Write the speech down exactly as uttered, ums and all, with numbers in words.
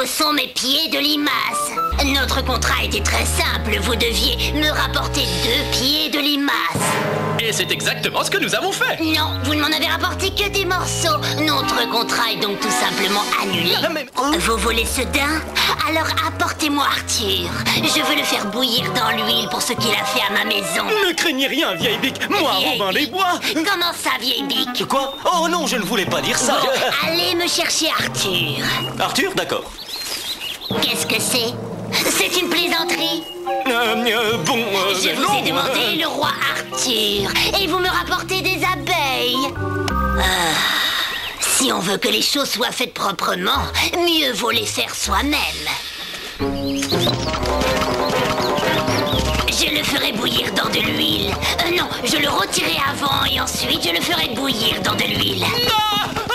Où sont mes pieds de limace? Notre contrat était très simple. Vous deviez me rapporter deux pieds de limace. Et c'est exactement ce que nous avons fait. Non, vous ne m'en avez rapporté que des morceaux. Notre contrat est donc tout simplement annulé. Non, mais... Vous voulez ce daim? Alors apportez-moi Arthur. Je veux le faire bouillir dans l'huile pour ce qu'il a fait à ma maison. Ne craignez rien, vieille bique. Moi, Vieille Robin les bique. Bois. Comment ça, vieille bique? Quoi? Oh non, je ne voulais pas dire ça. Bon, allez me chercher Arthur. Arthur, d'accord. Qu'est-ce que c'est? C'est une plaisanterie. Euh, euh, bon, euh, Je vous non, ai demandé euh, le roi Arthur et vous me rapportez des abeilles. Ah, si on veut que les choses soient faites proprement, mieux vaut les faire soi-même. Je le ferai bouillir dans de l'huile. Euh, non, je le retirerai avant et ensuite je le ferai bouillir dans de l'huile. Ah